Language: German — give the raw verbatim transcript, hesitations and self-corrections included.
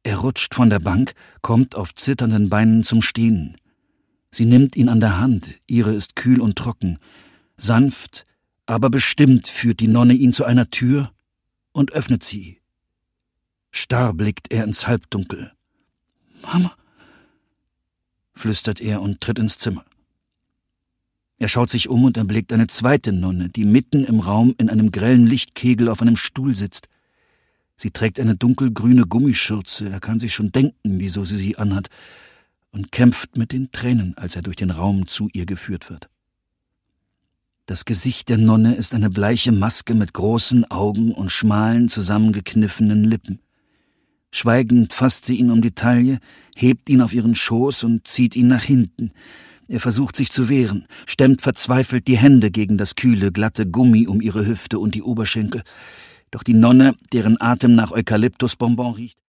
Er rutscht von der Bank, kommt auf zitternden Beinen zum Stehen. Sie nimmt ihn an der Hand, ihre ist kühl und trocken. Sanft, aber bestimmt führt die Nonne ihn zu einer Tür und öffnet sie. Starr blickt er ins Halbdunkel. »Mama«, flüstert er und tritt ins Zimmer. Er schaut sich um und erblickt eine zweite Nonne, die mitten im Raum in einem grellen Lichtkegel auf einem Stuhl sitzt. Sie trägt eine dunkelgrüne Gummischürze, er kann sich schon denken, wieso sie sie anhat, und kämpft mit den Tränen, als er durch den Raum zu ihr geführt wird. Das Gesicht der Nonne ist eine bleiche Maske mit großen Augen und schmalen, zusammengekniffenen Lippen. Schweigend fasst sie ihn um die Taille, hebt ihn auf ihren Schoß und zieht ihn nach hinten. Er versucht sich zu wehren, stemmt verzweifelt die Hände gegen das kühle, glatte Gummi um ihre Hüfte und die Oberschenkel. Doch die Nonne, deren Atem nach Eukalyptusbonbon riecht,